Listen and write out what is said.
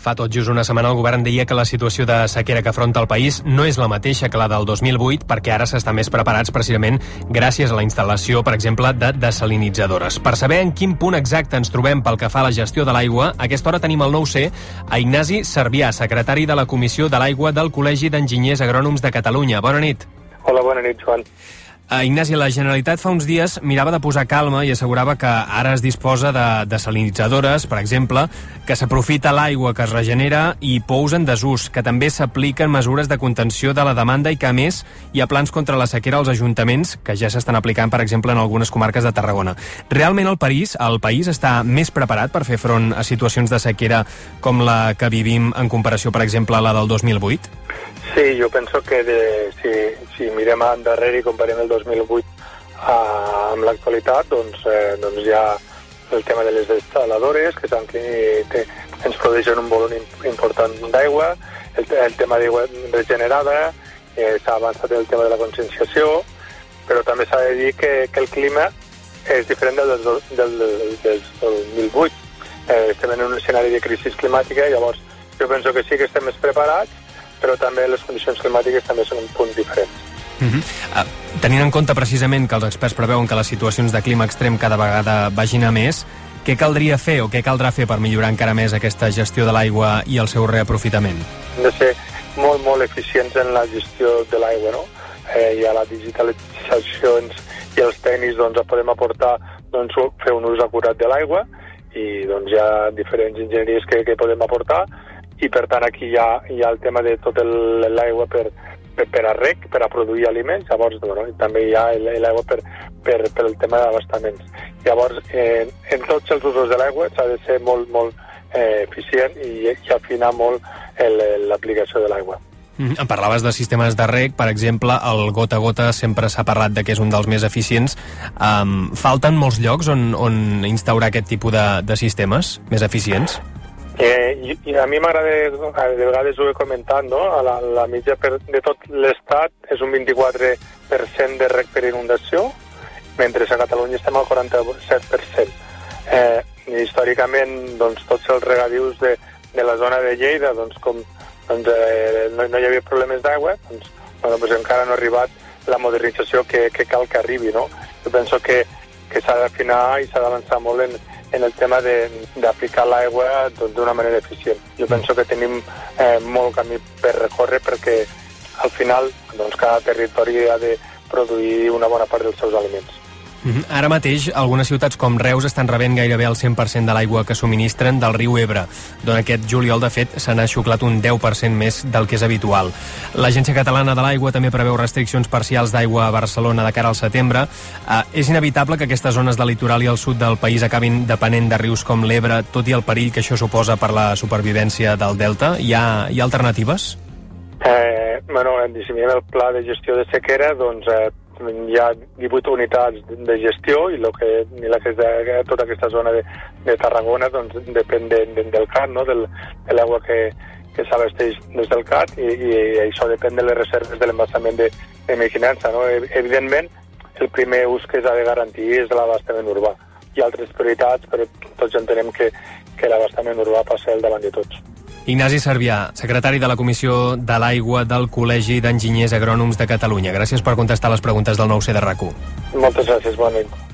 Fa tot just una setmana el govern deia que la situació de sequera que afronta el país no és la mateixa que la del 2008, perquè ara s'està més preparats precisament gràcies a la instal·lació, per exemple, de desalinitzadores. Per saber en quin punt exacte ens trobem pel que fa a la gestió de l'aigua, a aquesta hora tenim al 9C a Ignasi Cervià, secretari de la Comissió de l'Aigua del Col·legi d'Enginyers Agrònoms de Catalunya. Bona nit. Hola, bona nit, Joan. Ignasi, la Generalitat fa uns dies mirava de posar calma i assegurava que ara es disposa de desalinitzadores, per exemple, que s'aprofita l'aigua que es regenera i pous en desús, que també s'apliquen mesures de contenció de la demanda i que, a més, hi ha plans contra la sequera als ajuntaments que ja s'estan aplicant, per exemple, en algunes comarques de Tarragona. Realment el país està més preparat per fer front a situacions de sequera com la que vivim en comparació, per exemple, a la del 2008? Sí, jo penso que si mirem endarrere i comparem el 2008 amb l'actualitat, doncs hi ha el tema de les dessaladores, que ens produeixen un volum important d'aigua, el tema d'aigua regenerada, s'ha avançat el tema de la conscienciació, però també s'ha de dir que el clima és diferent del 2008. Estem en un escenari de crisi climàtica, llavors jo penso que sí que estem més preparats, però també les condicions climàtiques també són un punt diferent. Tenint en compte precisament que els experts preveuen que les situacions de clima extrem cada vegada vagin a més, què caldria fer o què caldrà fer per millorar encara més aquesta gestió de l'aigua i el seu reaprofitament? Hem de ser molt, molt eficients en la gestió de l'aigua, no? I a la digitalització i els tècnics podem aportar fer un ús acurat de l'aigua i hi ha diferents enginyeries que podem aportar i per tant aquí hi ha el tema de tot l'aigua per a reg, per a produir aliments, llavors també hi ha l'aigua per el tema d'abastaments. Llavors, en tots els usos de l'aigua s'ha de ser molt, molt eficient i afinar molt l'aplicació de l'aigua. Em parlaves de sistemes de reg, per exemple, el gota a gota sempre s'ha parlat de que és un dels més eficients. Falten molts llocs on instaurar aquest tipus de sistemes més eficients? I a mi m'agrada, de vegades ho he comentat, no? La mitja de tot l'estat és un 24% de reg per inundació, mentre a Catalunya estem al 47%. Històricament, tots els regadius de la zona de Lleida, com no hi havia problemes d'aigua, encara no ha arribat la modernització que cal que arribi, no? Jo penso que s'ha d'afinar i s'ha d'avançar molt en el tema d'aplicar l'aigua d'una manera eficient. Jo penso que tenim molt camí per recórrer perquè al final cada territori ha de produir una bona part dels seus aliments. Ara mateix, algunes ciutats com Reus estan rebent gairebé el 100% de l'aigua que subministren del riu Ebre, d'on aquest juliol, de fet, se n'ha xuclat un 10% més del que és habitual. L'Agència Catalana de l'Aigua també preveu restriccions parcials d'aigua a Barcelona de cara al setembre. És inevitable que aquestes zones del litoral i el sud del país acabin depenent de rius com l'Ebre, tot i el perill que això suposa per la supervivència del delta. Hi ha alternatives? Si mirem el pla de gestió de sequera, hi ha 18 unitats de gestió i tota aquesta zona de Tarragona depèn del CAT, no? de l'aigua que s'abasteix des del CAT i això depèn de les reserves de l'embassament de Mequinensa. No? Evidentment, el primer ús que s'ha de garantir és l'abastament urbà. Hi ha altres prioritats, però tots entenem que l'abastament urbà passa al davant de tots. Ignasi Cervià, secretari de la Comissió de l'Aigua del Col·legi d'Enginyers Agrònoms de Catalunya. Gràcies per contestar les preguntes del 9C de RAC1. Moltes gràcies, bona nit.